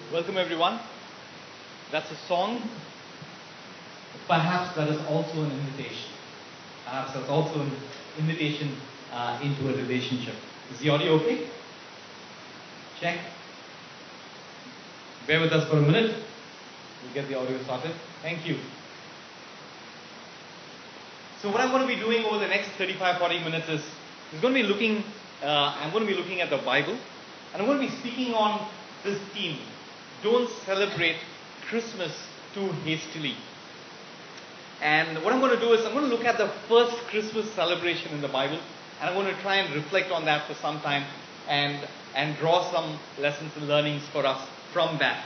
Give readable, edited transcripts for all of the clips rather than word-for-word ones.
Welcome everyone. That's a song. Perhaps that is also an invitation. Perhaps that's also an invitation into a relationship. Is the audio okay? Check. Bear with us for a minute. We'll get the audio sorted. Thank you. So what I'm going to be doing over the next 35-40 minutes is I'm going to be looking at the Bible, and I'm going to be speaking on this theme. Don't celebrate Christmas too hastily. And what I'm going to do is I'm going to look at the first Christmas celebration in the Bible, and I'm going to try and reflect on that for some time and draw some lessons and learnings for us from that.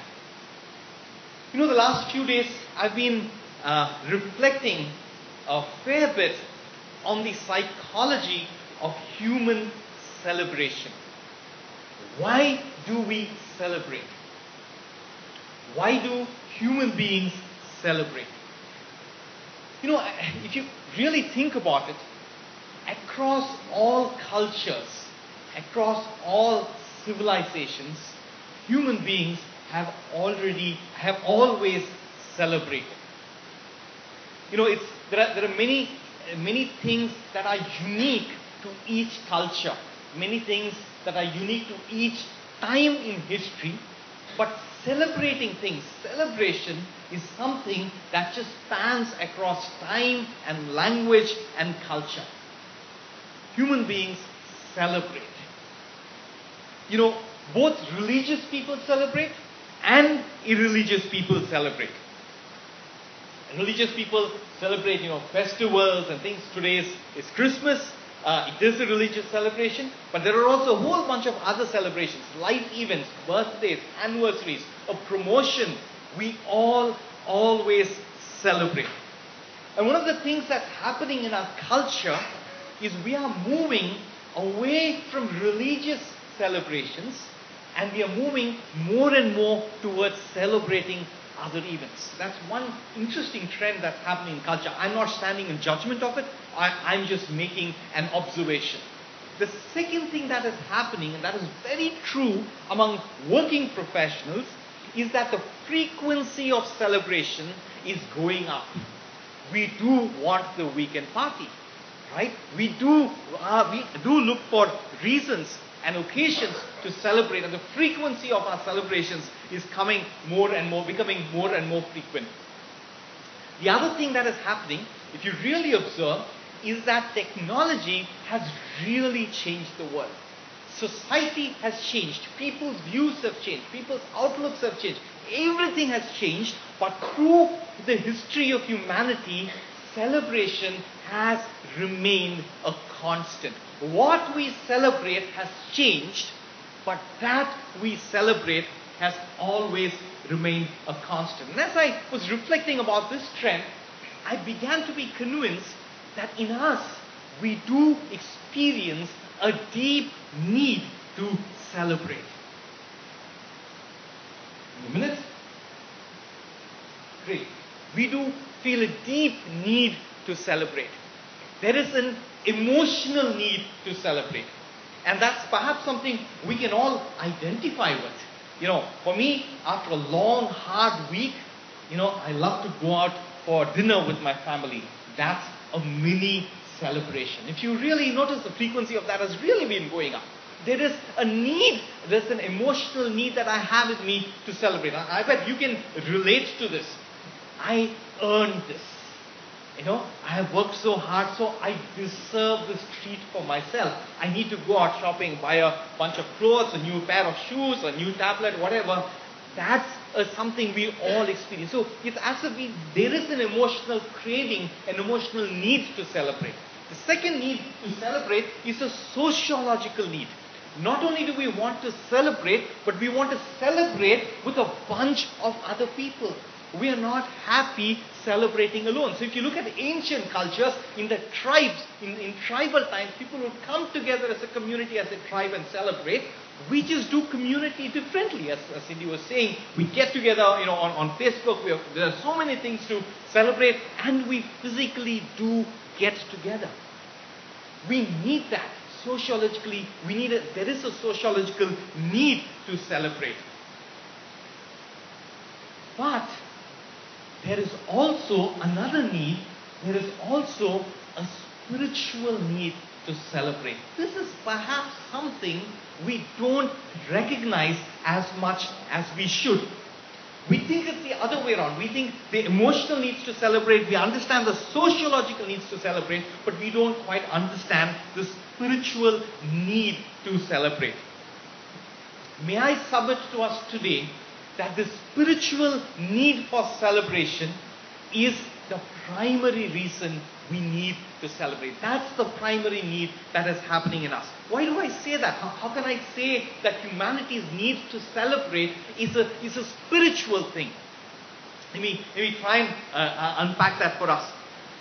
You know, the last few days I've been reflecting a fair bit on the psychology of human celebration. Why do we celebrate? Why do human beings celebrate? You know, if you really think about it, across all cultures, across all civilizations, human beings have always celebrated. You know, there are many things that are unique to each culture, many things that are unique to each time in history, but celebration is something that just spans across time and language and culture. Human beings celebrate. You know, both religious people celebrate and irreligious people celebrate. Religious people celebrate, festivals and things. Today is Christmas. It is a religious celebration, but there are also a whole bunch of other celebrations, life events, birthdays, anniversaries, a promotion. We all always celebrate. And one of the things that's happening in our culture is we are moving away from religious celebrations, and we are moving more and more towards celebrating other events. That's one interesting trend that's happening in culture. I'm not standing in judgment of it. I'm just making an observation. The second thing that is happening, and that is very true among working professionals, is that the frequency of celebration is going up. We do want the weekend party, right? We do look for reasons and occasions to celebrate, and the frequency of our celebrations is becoming more and more frequent. The other thing that is happening, if you really observe, is that technology has really changed the world. Society has changed. People's views have changed. People's outlooks have changed. Everything has changed, but through the history of humanity, celebration has remained a constant. What we celebrate has changed, but that we celebrate has always remained a constant. And as I was reflecting about this trend, I began to be convinced that in us, we do experience a deep need to celebrate. In a minute? Great. We do feel a deep need to celebrate. There is an emotional need to celebrate. And that's perhaps something we can all identify with. You know, for me, after a long, hard week, I love to go out for dinner with my family. That's a mini celebration. If you really notice, the frequency of that has really been going up. There is a need, there's an emotional need that I have with me to celebrate. I bet you can relate to this. I earned this. I have worked so hard, so I deserve this treat for myself. I need to go out shopping, buy a bunch of clothes, a new pair of shoes, a new tablet, whatever. That's something we all experience. So it's as if there is an emotional craving, an emotional need to celebrate. The second need to celebrate is a sociological need. Not only do we want to celebrate, but we want to celebrate with a bunch of other people. We are not happy celebrating alone. So if you look at ancient cultures, in the tribes, in tribal times, people would come together as a community, as a tribe and celebrate. We just do community differently. As Cindy was saying, we get together on Facebook. There are so many things to celebrate, and we physically do get together. We need that. Sociologically, there is a sociological need to celebrate. But there is also another need. There is also a spiritual need to celebrate. This is perhaps something we don't recognize as much as we should. We think it's the other way around. We think the emotional needs to celebrate, we understand the sociological needs to celebrate, but we don't quite understand the spiritual need to celebrate. May I submit to us today that the spiritual need for celebration is the primary reason we need to celebrate. That's the primary need that is happening in us. Why do I say that? How can I say that humanity's need to celebrate is a spiritual thing? Let me try and unpack that for us.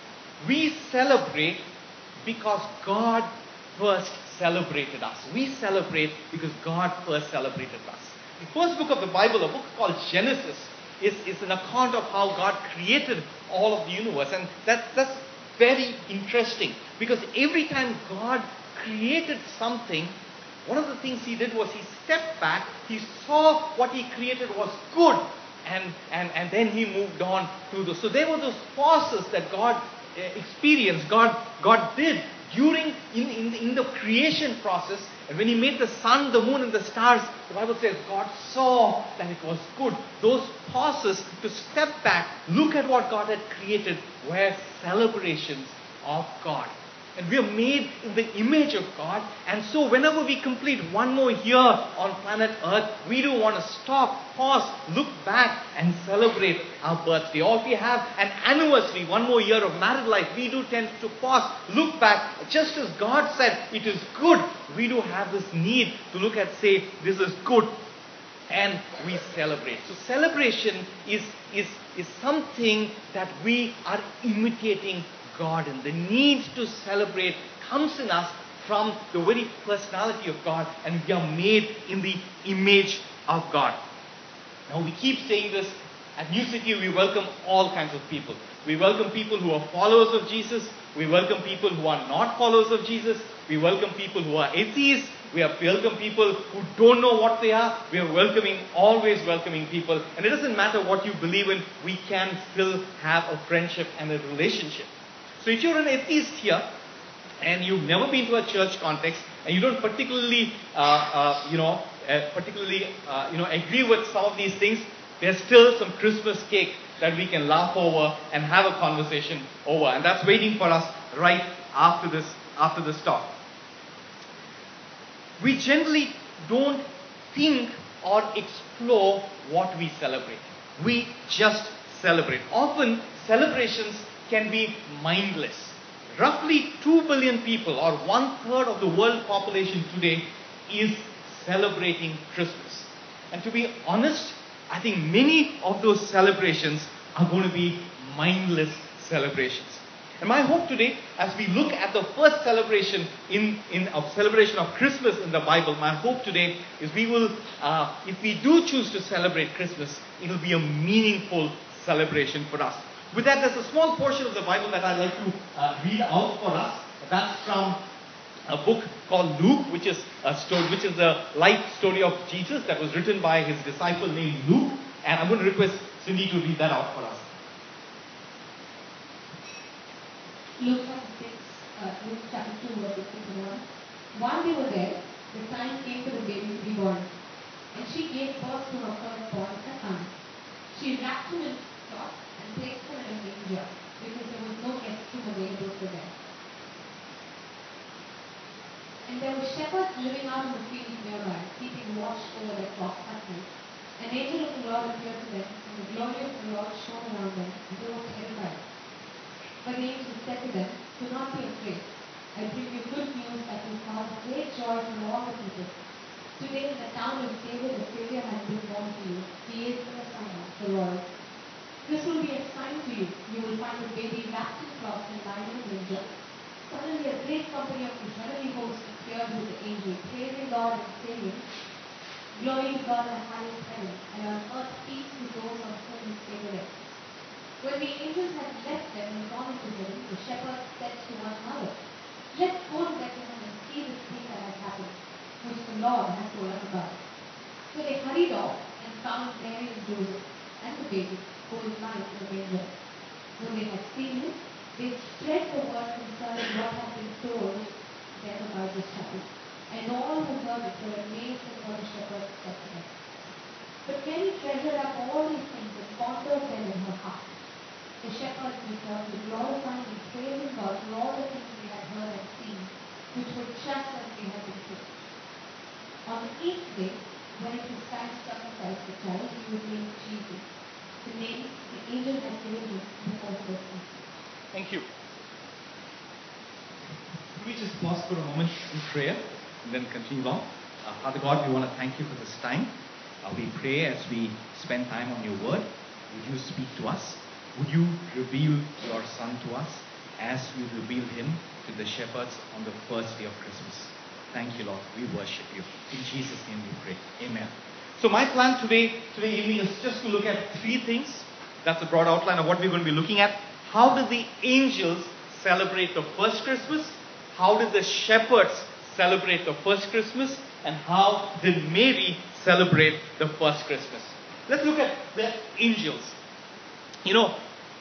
We celebrate because God first celebrated us. We celebrate because God first celebrated us. The first book of the Bible, a book called Genesis, is an account of how God created all of the universe. And that's very interesting, because every time God created something, one of the things he did was he stepped back, he saw what he created was good, and then he moved on to those. So there were those pauses that God experienced, God did during in the creation process. And when he made the sun, the moon, and the stars, the Bible says God saw that it was good. Those pauses to step back, look at what God had created, were celebrations of God. And we are made in the image of God. And so whenever we complete one more year on planet Earth, we do want to stop, pause, look back and celebrate our birthday. Or if we have an anniversary, one more year of married life, we do tend to pause, look back. Just as God said it is good, we do have this need to look at, say, this is good. And we celebrate. So celebration is something that we are imitating God, and the need to celebrate comes in us from the very personality of God, and we are made in the image of God. Now we keep saying this, at New City we welcome all kinds of people. We welcome people who are followers of Jesus, we welcome people who are not followers of Jesus, we welcome people who are atheists, we welcome people who don't know what they are. We are always welcoming people, and it doesn't matter what you believe in, we can still have a friendship and a relationship. So if you're an atheist here, and you've never been to a church context, and you don't particularly agree with some of these things, there's still some Christmas cake that we can laugh over and have a conversation over, and that's waiting for us right after this talk. We generally don't think or explore what we celebrate. We just celebrate. Often celebrations can be mindless. Roughly 2 billion people, or 1/3 of the world population today, is celebrating Christmas. And to be honest, I think many of those celebrations are going to be mindless celebrations. And my hope today, as we look at the first celebration in a celebration of Christmas in the Bible, my hope today is we will, if we do choose to celebrate Christmas, it will be a meaningful celebration for us. With that, there's a small portion of the Bible that I'd like to read out for us. That's from a book called Luke, which is the life story of Jesus that was written by his disciple named Luke. And I'm going to request Cindy to read that out for us. Luke chapter 2, verse 51. While they were there, the time came for the baby to be born, and she gave birth to her firstborn, a son. She wrapped him in cloth and placed him in a manger, because there was no guest room available for them. And there were shepherds living out in the fields nearby, keeping watch over their flocks at night. An angel of the Lord appeared to them, and the glory of the Lord shone around them, and they were terrified. But the angel said to them, "Do not be afraid. I bring you good news that will cause great joy for all the people. Today in the town of David, a Savior has been born to you. He is the Messiah, the Lord. This will be a sign to you. You will find a baby wrapped in cloths and lying in a manger." Suddenly a great company of the heavenly host appeared with the angel, praising God and saying, "Glory to God in the highest heaven, and on earth peace to those on whom His favor rests." When the angels had left them and gone into heaven, the shepherds said to one another, "Let's go to Bethlehem and see this thing that has happened, which the Lord has told us about." So they hurried off and found Mary and Joseph and the baby who was lying in the manger. When they had seen him, they spread the word concerning what had been told them about this child. And all who heard it were amazed at what the shepherds said to them. But Mary treasured up all these things and pondered them in her heart. The shepherds returned to glorifying and praising God for all the things they had heard and seen, which were just as they had been told. On the eighth day, when it was time to sacrifice the child, he was named Jesus, the name the angel had given him before he was conceived. Thank you. Could we just pause for a moment in prayer and then continue on? Father God, we want to thank you for this time. We pray as we spend time on your word, would you speak to us? Would you reveal your Son to us as you revealed him to the shepherds on the first day of Christmas? Thank you, Lord. We worship you. In Jesus' name we pray. Amen. So my plan today evening is just to look at three things. That's a broad outline of what we're going to be looking at. How did the angels celebrate the first Christmas? How did the shepherds celebrate the first Christmas? And how did Mary celebrate the first Christmas? Let's look at the angels. You know,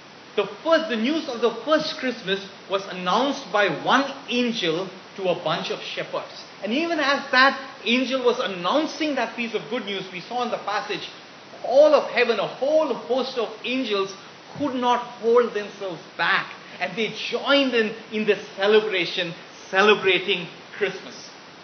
the news of the first Christmas was announced by one angel to a bunch of shepherds. And even as that angel was announcing that piece of good news, we saw in the passage, all of heaven, a whole host of angels could not hold themselves back. And they joined in this celebration, celebrating Christmas.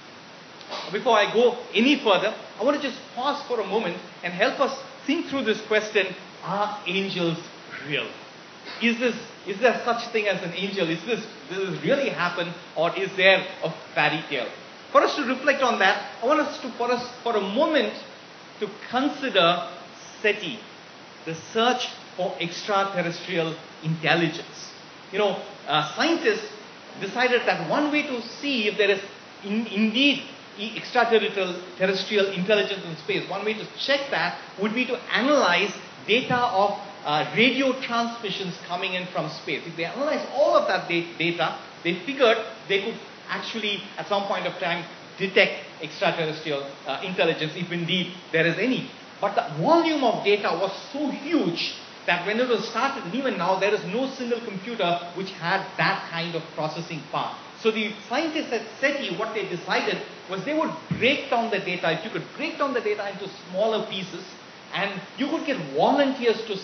Before I go any further, I want to just pause for a moment and help us think through this question: are angels real? Is there such thing as an angel? Does this really happen, or is there a fairy tale? For us to reflect on that, I want us to, for a moment, to consider SETI, the search for extraterrestrial intelligence. You know, scientists decided that one way to see if there is indeed extraterrestrial intelligence in space, one way to check that would be to analyze data of radio transmissions coming in from space. If they analyze all of that data, they figured they could actually, at some point of time, detect extraterrestrial intelligence, if indeed there is any. But the volume of data was so huge that when it was started, and even now, there is no single computer which had that kind of processing power. So the scientists at SETI, what they decided was they would break down the data. If you could break down the data into smaller pieces, and you could get volunteers to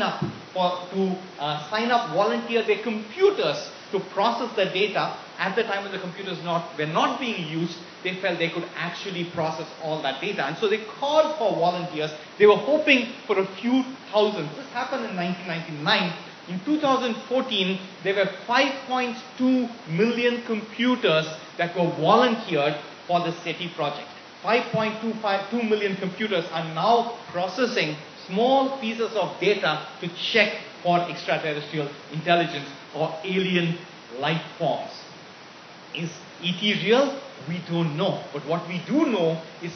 volunteer their computers to process the data. At the time when the computers were not being used, they felt they could actually process all that data. And so they called for volunteers. They were hoping for a few thousand. This happened in 1999. In 2014, there were 5.2 million computers that were volunteered for the SETI project. 5.2 million computers are now processing small pieces of data to check for extraterrestrial intelligence or alien life forms. Is ET real? We don't know. But what we do know is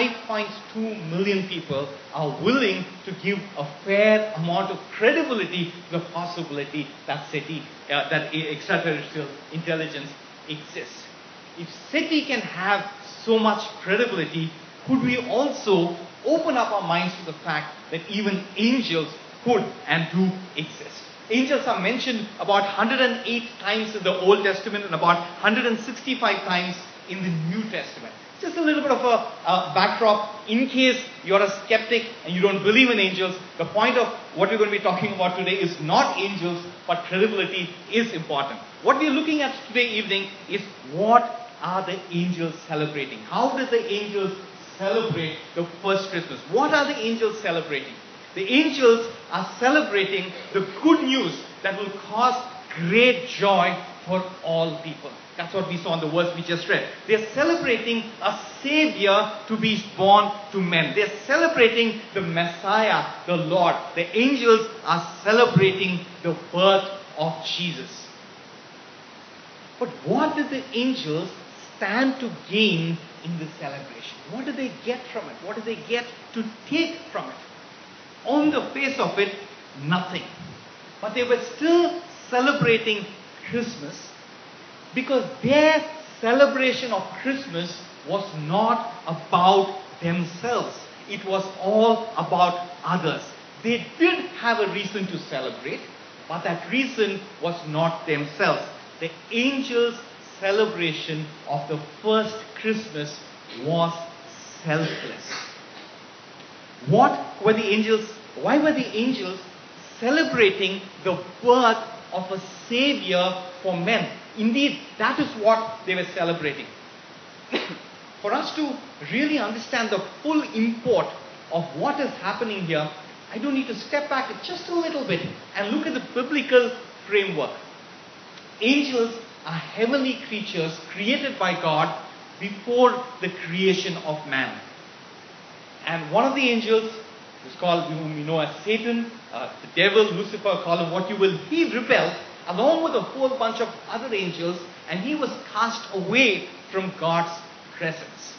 5.2 million people are willing to give a fair amount of credibility to the possibility that that extraterrestrial intelligence exists. If SETI can have so much credibility, could we also open up our minds to the fact that even angels could and do exist? Angels are mentioned about 108 times in the Old Testament and about 165 times in the New Testament. Just a little bit of a backdrop in case you're a skeptic and you don't believe in angels. The point of what we're going to be talking about today is not angels, but credibility is important. What we're looking at today evening is what are the angels celebrating? How did the angels celebrate the first Christmas? What are the angels celebrating? The angels are celebrating the good news that will cause great joy for all people. That's what we saw in the verse we just read. They're celebrating a Savior to be born to men. They're celebrating the Messiah, the Lord. The angels are celebrating the birth of Jesus. But what did the angels stand to gain in this celebration? What did they get from it? What did they get to take from it? On the face of it, nothing. But they were still celebrating Christmas because their celebration of Christmas was not about themselves. It was all about others. they did have a reason to celebrate, but that reason was not themselves. The angels' celebration of the first Christmas was selfless. Why were the angels celebrating the birth of a savior for men? Indeed, that is what they were celebrating. For us to really understand the full import of what is happening here, I do need to step back just a little bit and look at the biblical framework. Angels are heavenly creatures created by God before the creation of man. And one of the angels is called, whom we know as Satan, the devil, Lucifer, call him what you will. He rebelled along with a whole bunch of other angels, and he was cast away from God's presence.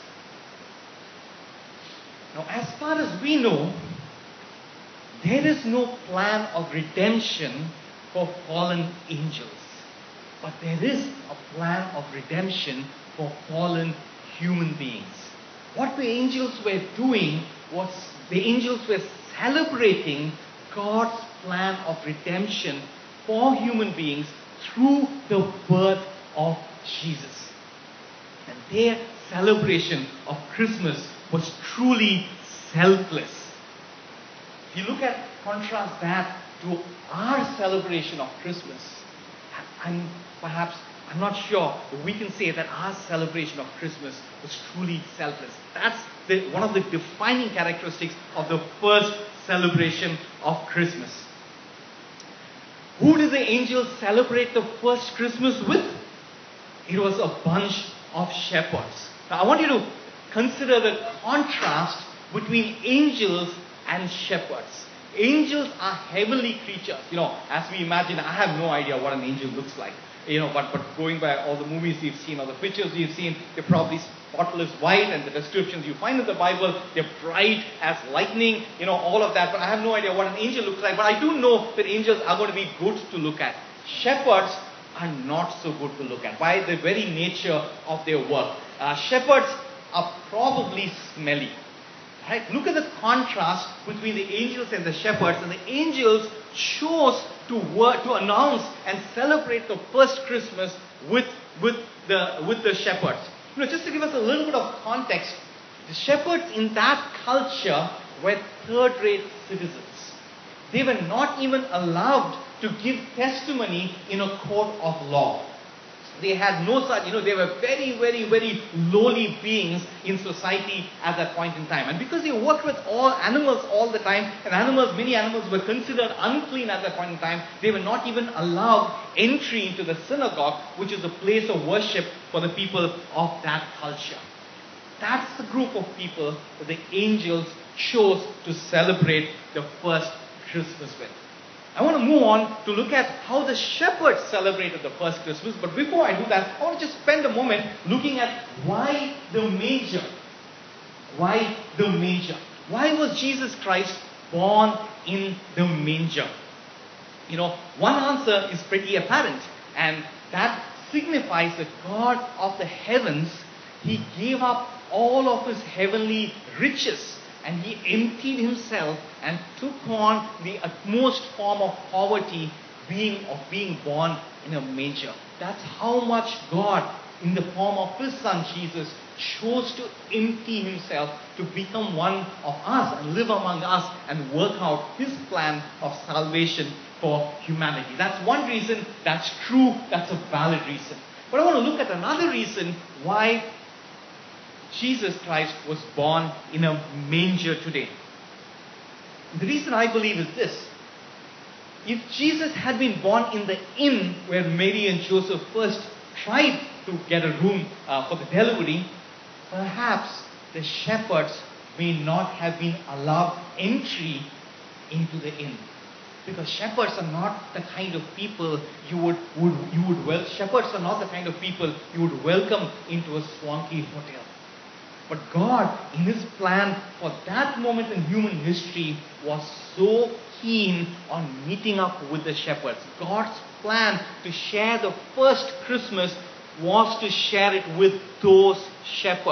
Now, as far as we know, there is no plan of redemption for fallen angels. But there is a plan of redemption for fallen human beings. What the angels were doing was the angels were celebrating God's plan of redemption for human beings through the birth of Jesus. And their celebration of Christmas was truly selfless. If you contrast that to our celebration of Christmas, I'm not sure we can say that our celebration of Christmas was truly selfless. That's one of the defining characteristics of the first celebration of Christmas. Who did the angels celebrate the first Christmas with? It was a bunch of shepherds. Now I want you to consider the contrast between angels and shepherds. Angels are heavenly creatures. As we imagine, I have no idea what an angel looks like. But going by all the movies you've seen, or the pictures you've seen, they're probably spotless white, and the descriptions you find in the Bible, they're bright as lightning, all of that. But I have no idea what an angel looks like. But I do know that angels are going to be good to look at. Shepherds are not so good to look at by the very nature of their work. Shepherds are probably smelly. Right? Look at the contrast between the angels and the shepherds. And the angels chose to announce and celebrate the first Christmas with the shepherds. Just to give us a little bit of context, the shepherds in that culture were third-rate citizens. They were not even allowed to give testimony in a court of law. They had no such, they were very, very, very lowly beings in society at that point in time. And because they worked with all animals all the time, and many animals were considered unclean at that point in time, they were not even allowed entry into the synagogue, which is a place of worship for the people of that culture. That's the group of people that the angels chose to celebrate the first Christmas with. I want to move on to look at how the shepherds celebrated the first Christmas. But before I do that, I want to just spend a moment looking at why the manger. Why the manger? Why was Jesus Christ born in the manger? One answer is pretty apparent, and that signifies that God of the heavens, He gave up all of His heavenly riches, and He emptied Himself and took on the utmost form of poverty, being born in a manger. That's how much God, in the form of His Son Jesus, chose to empty Himself to become one of us and live among us and work out His plan of salvation for humanity. That's one reason. That's true. That's a valid reason. But I want to look at another reason why Jesus Christ was born in a manger today. The reason I believe is this. If Jesus had been born in the inn where Mary and Joseph first tried to get a room for the delivery, perhaps the shepherds may not have been allowed entry into the inn. Because shepherds are not the kind of people shepherds are not the kind of people you would welcome into a swanky hotel. But God, in His plan for that moment in human history, was so keen on meeting up with the shepherds. God's plan to share the first Christmas was to share it with those shepherds.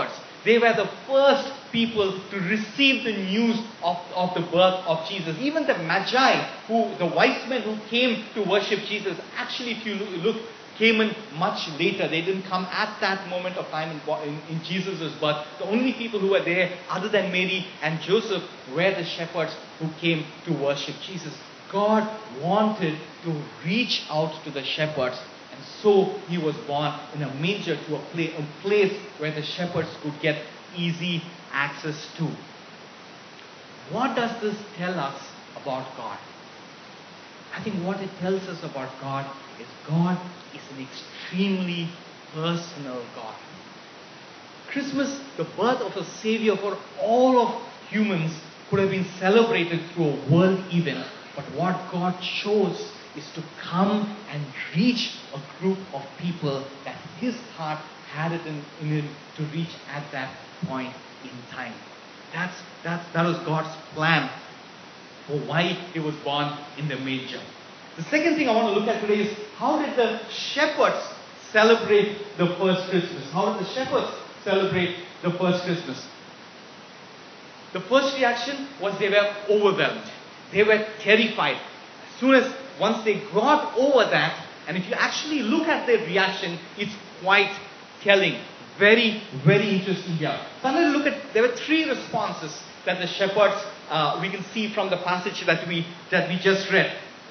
They were the first people to receive the news of the birth of Jesus. Even the Magi, the wise men who came to worship Jesus, actually if you look, came in much later. They didn't come at that moment of time in Jesus' birth. The only people who were there, other than Mary and Joseph, were the shepherds who came to worship Jesus. God wanted to reach out to the shepherds, and so he was born in a manger, to a place where the shepherds could get easy access to. What does this tell us about God? I think what it tells us about God is an extremely personal God. Christmas, the birth of a Savior for all of humans, could have been celebrated through a world event, but what God chose is to come and reach a group of people that his heart had it in him to reach at that point in time. That was God's plan for why he was born in the manger. The second thing I want to look at today is, how did the shepherds celebrate the first Christmas? How did the shepherds celebrate the first Christmas? The first reaction was they were overwhelmed. They were terrified. Once they got over that, and if you actually look at their reaction, it's quite telling. Very, very interesting here. So I'm going to look at, there were three responses that the shepherds, we can see from the passage that we just read.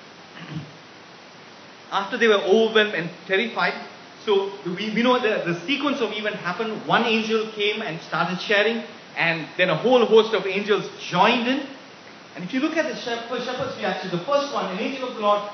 After they were overwhelmed and terrified, so we know the sequence of event happened. One angel came and started sharing, and then a whole host of angels joined in. And if you look at the shepherd's reaction, the first one, an angel of the Lord,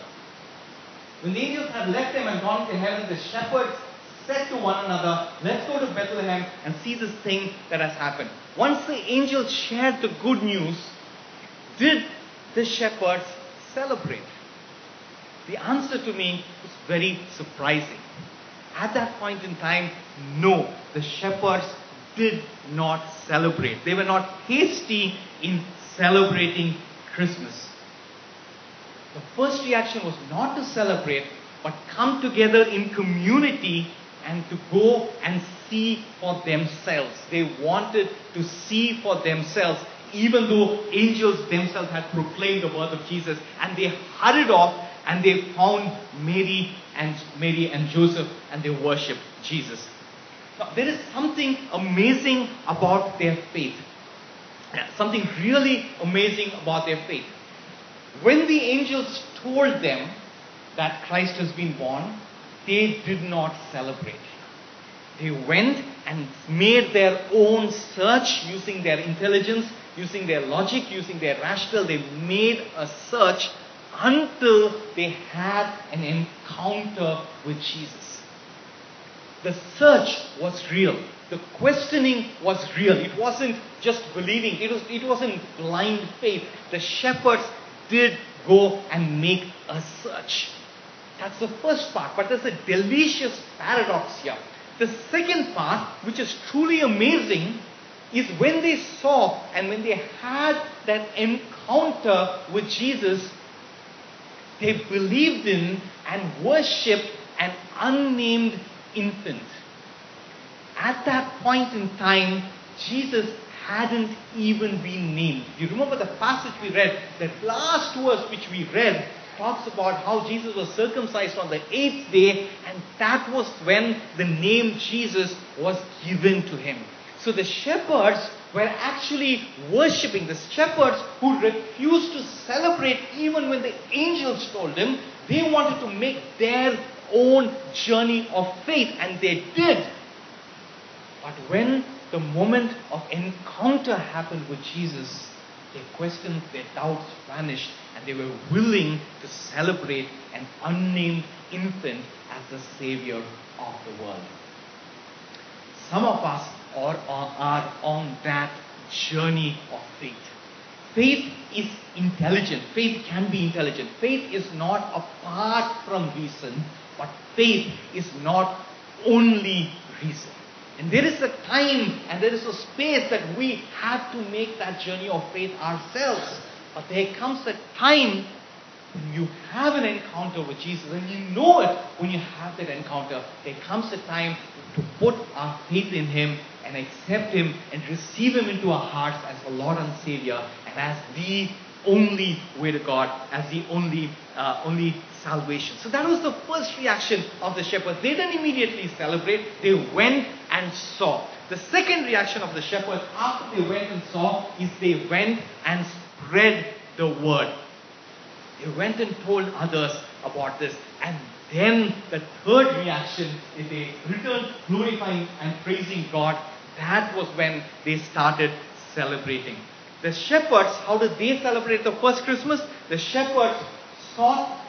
when the angels had left them and gone to heaven, the shepherds said to one another, let's go to Bethlehem and see this thing that has happened. Once the angels shared the good news, did the shepherds celebrate? The answer to me was very surprising. At that point in time, no, the shepherds did not celebrate. They were not hasty in celebrating Christmas. The first reaction was not to celebrate, but come together in community and to go and see for themselves. They wanted to see for themselves, even though angels themselves had proclaimed the birth of Jesus, and they hurried off and they found Mary and Joseph, and they worshipped Jesus. Now, there is something amazing about their faith. Something really amazing about their faith. When the angels told them that Christ has been born, they did not celebrate. They went and made their own search using their intelligence, using their logic, using their rationale. They made a search until they had an encounter with Jesus. The search was real. The questioning was real. It wasn't just believing. It wasn't blind faith. The shepherds did go and make a search. That's the first part. But there's a delicious paradox here. The second part, which is truly amazing, is when they saw and when they had that encounter with Jesus, they believed in and worshipped an unnamed infant. At that point in time, Jesus hadn't even been named. You remember the passage we read, that last verse which we read talks about how Jesus was circumcised on the 8th day, and that was when the name Jesus was given to him. So the shepherds were actually worshipping. The shepherds who refused to celebrate even when the angels told them, they wanted to make their own journey of faith, and they did. But when the moment of encounter happened with Jesus, their questions, their doubts vanished, and they were willing to celebrate an unnamed infant as the Savior of the world. Some of us are on that journey of faith. Faith is intelligent. Faith can be intelligent. Faith is not apart from reason, but faith is not only reason. And there is a time and there is a space that we have to make that journey of faith ourselves. But there comes a time when you have an encounter with Jesus, and you know it when you have that encounter. There comes a time to put our faith in Him and accept Him and receive Him into our hearts as the Lord and Savior and as the only way to God, as the only salvation. So that was the first reaction of the shepherds. They didn't immediately celebrate, they went and saw. The second reaction of the shepherds after they went and saw is they went and spread the word. They went and told others about this. And then the third reaction is they returned glorifying and praising God. That was when they started celebrating. The shepherds, how did they celebrate the first Christmas? The shepherds sought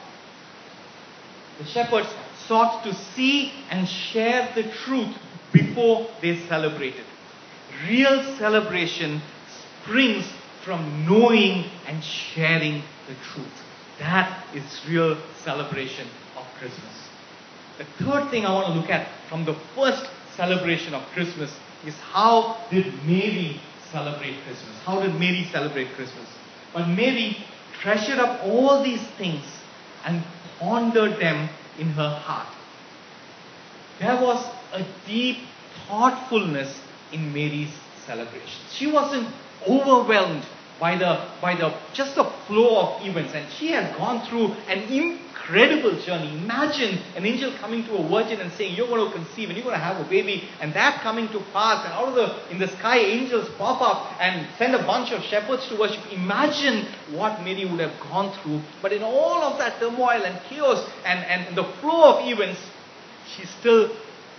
to see and share the truth before they celebrated. Real celebration springs from knowing and sharing the truth. That is real celebration of Christmas. The third thing I want to look at from the first celebration of Christmas is how did Mary celebrate Christmas? How did Mary celebrate Christmas? But Mary treasured up all these things and pondered them in her heart. There was a deep thoughtfulness in Mary's celebration. She wasn't overwhelmed by the just the flow of events, and she had gone through an incredible journey. Imagine an angel coming to a virgin and saying, "You're going to conceive and you're going to have a baby," and that coming to pass, and out of in the sky angels pop up and send a bunch of shepherds to worship. Imagine what Mary would have gone through. But in all of that turmoil and chaos and the flow of events, she still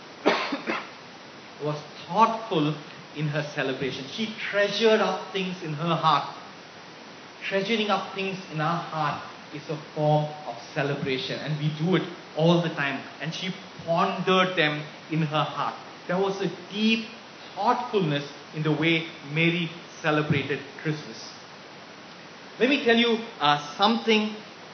was thoughtful in her celebration. She treasured up things in her heart. Treasuring up things in our heart is a form of celebration, and we do it all the time. And she pondered them in her heart. There was a deep thoughtfulness in the way Mary celebrated Christmas. Let me tell you something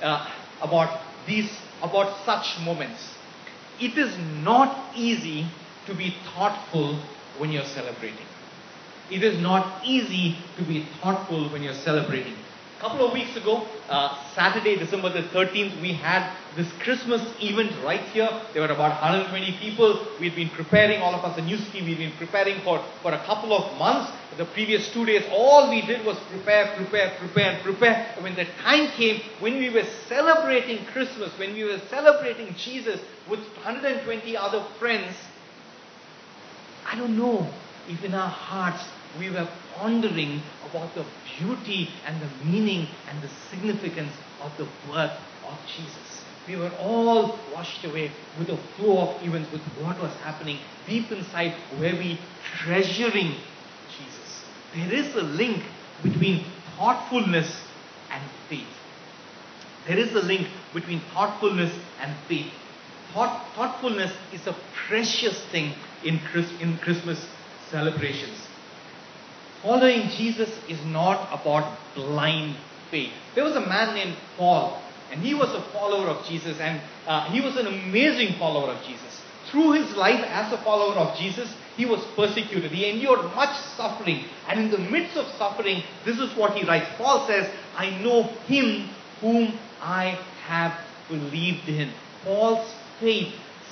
about such moments. It is not easy to be thoughtful when you're celebrating. It is not easy to be thoughtful when you're celebrating. A couple of weeks ago, Saturday, December the 13th, we had this Christmas event right here. There were about 120 people. We'd been preparing, all of us, the news team, we'd been preparing for a couple of months. The previous 2 days, all we did was prepare. And when the time came, when we were celebrating Christmas, when we were celebrating Jesus with 120 other friends, I don't know if in our hearts we were pondering about the beauty and the meaning and the significance of the birth of Jesus. We were all washed away with the flow of events, with what was happening deep inside. Were we treasuring Jesus? There is a link between thoughtfulness and faith. There is a link between thoughtfulness and faith. Thoughtfulness is a precious thing in Christmas celebrations. Following Jesus is not about blind faith. There was a man named Paul, and he was a follower of Jesus, and he was an amazing follower of Jesus. Through his life as a follower of Jesus, he was persecuted. He endured much suffering, and in the midst of suffering, this is what he writes. Paul says, "I know him whom I have believed in." Paul's faith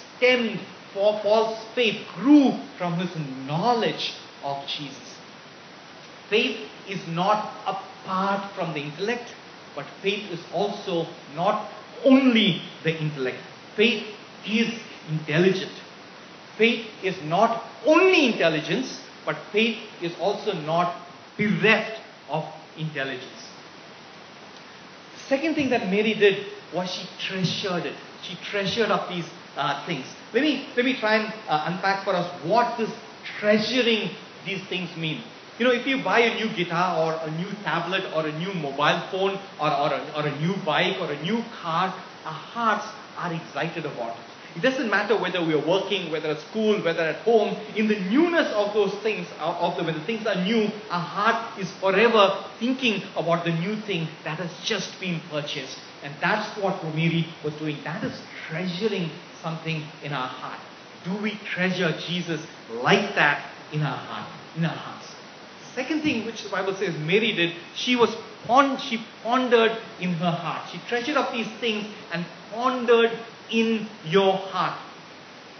grew from his knowledge of Jesus. Faith is not apart from the intellect, but faith is also not only the intellect. Faith is intelligent. Faith is not only intelligence, but faith is also not bereft of intelligence. The second thing that Mary did was she treasured it. She treasured up these things. Let me try and unpack for us what this treasuring these things mean. You know, if you buy a new guitar or a new tablet or a new mobile phone or a new bike or a new car, our hearts are excited about it. It doesn't matter whether we are working, whether at school, whether at home. In the newness of those things, when the things are new, our heart is forever thinking about the new thing that has just been purchased. And that's what Mary was doing. That is treasuring something in our heart. Do we treasure Jesus like that in our hearts? Second thing which the Bible says Mary did, she pondered in her heart. She treasured up these things and pondered in your heart.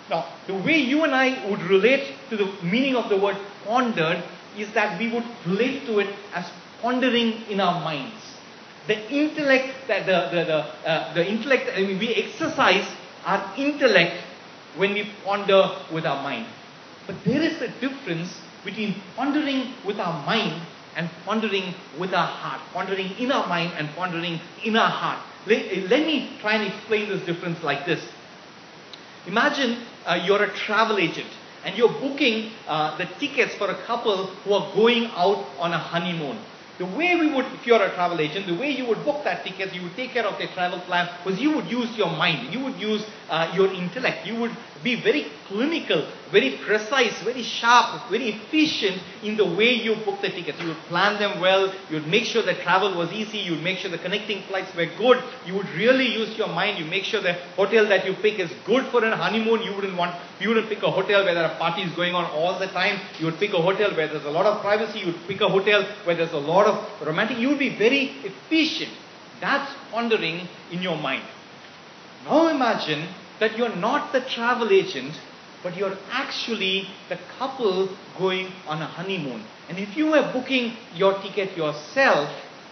Now, the way you and I would relate to the meaning of the word pondered is that we would relate to it as pondering in our minds. The intellect, the intellect, I mean, we exercise our intellect when we ponder with our mind. But there is a difference between pondering with our mind and pondering with our heart. Pondering in our mind and pondering in our heart. Let me try and explain this difference like this. Imagine you're a travel agent and you're booking the tickets for a couple who are going out on a honeymoon. The way we would, if you're a travel agent, the way you would book that ticket, you would take care of their travel plan, was you would use your mind, you would use your intellect, you would be very clinical, very precise, very sharp, very efficient in the way you book the tickets. You would plan them well, you would make sure the travel was easy, you would make sure the connecting flights were good, you would really use your mind, you make sure the hotel that you pick is good for a honeymoon. You wouldn't pick a hotel where there are parties going on all the time. You would pick a hotel where there's a lot of privacy. You would pick a hotel where there's a lot of romantic. You would be very efficient. That's pondering in your mind. Now imagine that you're not the travel agent, but you're actually the couple going on a honeymoon. And if you were booking your ticket yourself,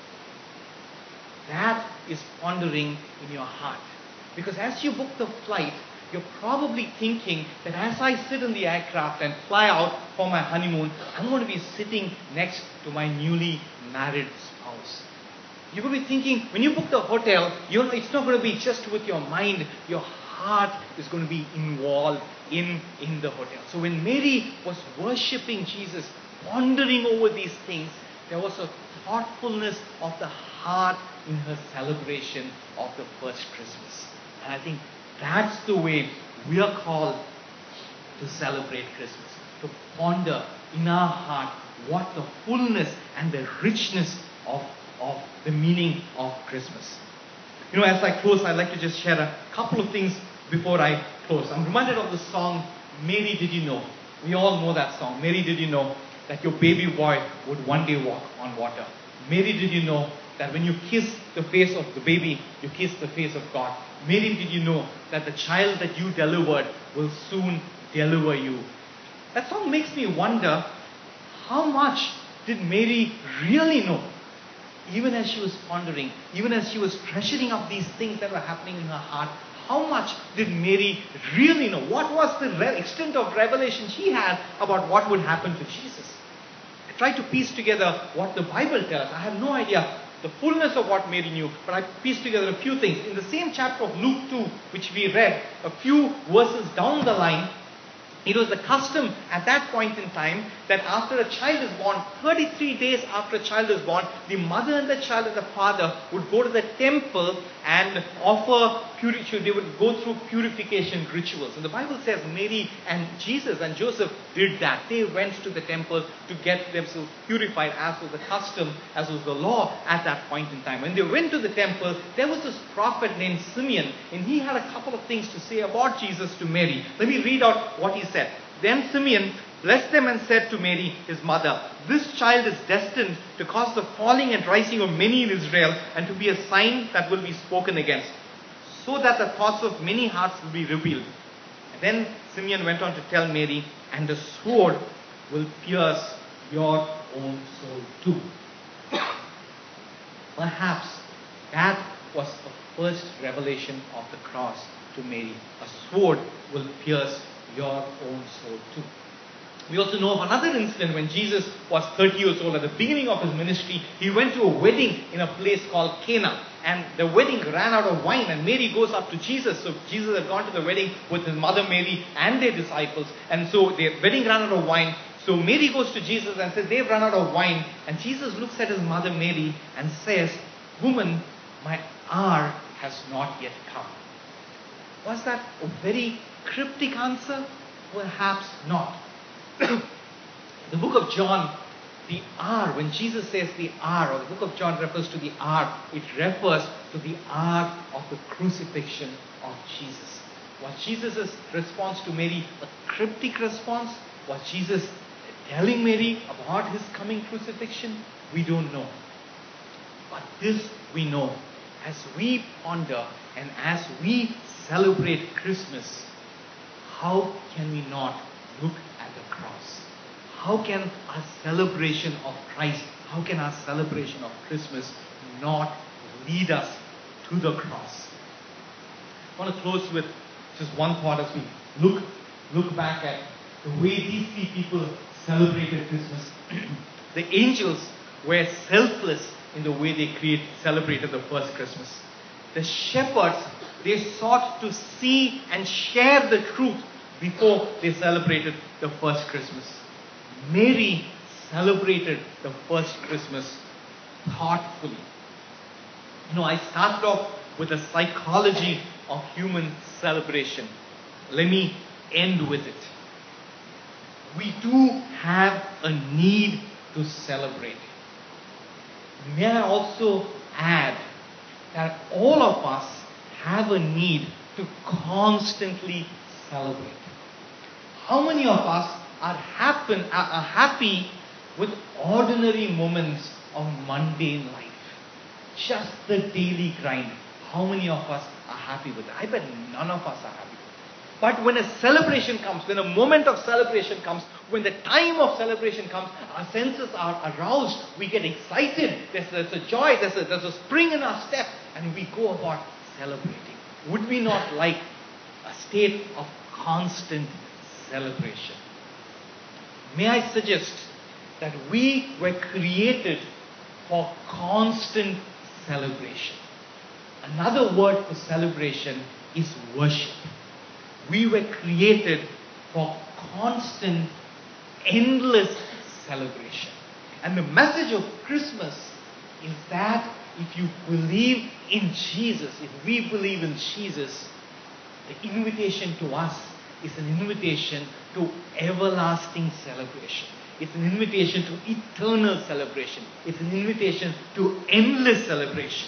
that is pondering in your heart. Because as you book the flight, you're probably thinking that as I sit in the aircraft and fly out for my honeymoon, I'm going to be sitting next to my newly married spouse. You're going to be thinking, when you book the hotel, it's not going to be just with your mind. Your heart is going to be involved in the hotel. So when Mary was worshipping Jesus, pondering over these things, there was a thoughtfulness of the heart in her celebration of the first Christmas. And I think that's the way we are called to celebrate Christmas. To ponder in our heart what the fullness and the richness of the meaning of Christmas. As I close, I'd like to just share a couple of things before I close. I'm reminded of the song, Mary, Did You Know? We all know that song. Mary, did you know that your baby boy would one day walk on water? Mary, did you know that when you kiss the face of the baby, you kiss the face of God? Mary, did you know that the child that you delivered will soon deliver you? That song makes me wonder, how much did Mary really know? Even as she was pondering, even as she was treasuring up these things that were happening in her heart, how much did Mary really know? What was the extent of revelation she had about what would happen to Jesus? I tried to piece together what the Bible tells us. I have no idea the fullness of what Mary knew, but I pieced together a few things. In the same chapter of Luke 2, which we read, a few verses down the line, it was the custom at that point in time that after a child is born, 33 days after a child is born, the mother and the child and the father would go to the temple and offer they would go through purification rituals. And the Bible says Mary and Jesus and Joseph did that. They went to the temple to get themselves purified, as was the custom, as was the law at that point in time. When they went to the temple, there was this prophet named Simeon, and he had a couple of things to say about Jesus to Mary. Let me read out what he said. Then Simeon blessed them and said to Mary, his mother, "This child is destined to cause the falling and rising of many in Israel, and to be a sign that will be spoken against, so that the thoughts of many hearts will be revealed." And then Simeon went on to tell Mary, "And the sword will pierce your own soul too." Perhaps that was the first revelation of the cross to Mary. A sword will pierce your own soul too. We also know of another incident when Jesus was 30 years old. At the beginning of his ministry, he went to a wedding in a place called Cana. And the wedding ran out of wine, and Mary goes up to Jesus. So Jesus had gone to the wedding with his mother Mary and their disciples. And so the wedding ran out of wine. So Mary goes to Jesus and says, "They've run out of wine." And Jesus looks at his mother Mary and says, "Woman, my hour has not yet come." Was that a very cryptic answer? Perhaps not. The book of John, the hour, when Jesus says the hour, or the book of John refers to the hour, it refers to the hour of the crucifixion of Jesus. Was Jesus' response to Mary a cryptic response? Was Jesus telling Mary about his coming crucifixion? We don't know. But this we know. As we ponder and as we celebrate Christmas, how can we not look at the cross? How can our celebration of Christ, how can our celebration of Christmas not lead us to the cross? I want to close with just one thought as we look back at the way these three people celebrated Christmas. The angels were selfless in the way they celebrated the first Christmas. The shepherds, they sought to see and share the truth before they celebrated the first Christmas. Mary celebrated the first Christmas thoughtfully. I started off with the psychology of human celebration. Let me end with it. We do have a need to celebrate. May I also add that all of us have a need to constantly celebrate. How many of us are happy with ordinary moments of mundane life? Just the daily grind. How many of us are happy with that? I bet none of us are happy with that. But when a celebration comes, when a moment of celebration comes, when the time of celebration comes, our senses are aroused, we get excited, there's a joy, there's a spring in our step, and we go about celebrating. Would we not like a state of constant celebration? May I suggest that we were created for constant celebration. Another word for celebration is worship. We were created for constant, endless celebration. And the message of Christmas is that if you believe in Jesus, if we believe in Jesus, the invitation to us is an invitation to everlasting celebration. It's an invitation to eternal celebration. It's an invitation to endless celebration.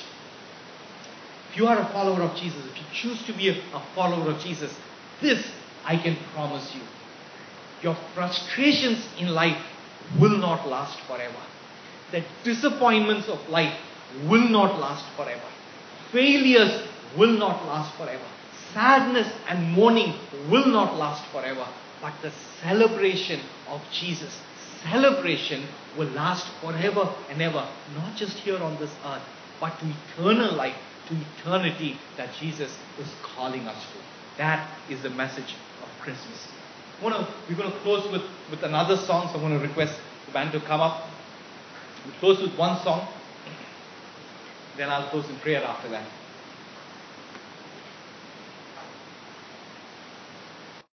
If you are a follower of Jesus, if you choose to be a follower of Jesus, this I can promise you. Your frustrations in life will not last forever. The disappointments of life will not last forever. Failures will not last forever. Sadness and mourning will not last forever. But the celebration of Jesus, celebration will last forever and ever. Not just here on this earth, but to eternal life, to eternity that Jesus is calling us to. That is the message of Christmas. We're going to close with another song, so I'm going to request the band to come up. We'll close with one song, then I'll close in prayer after that.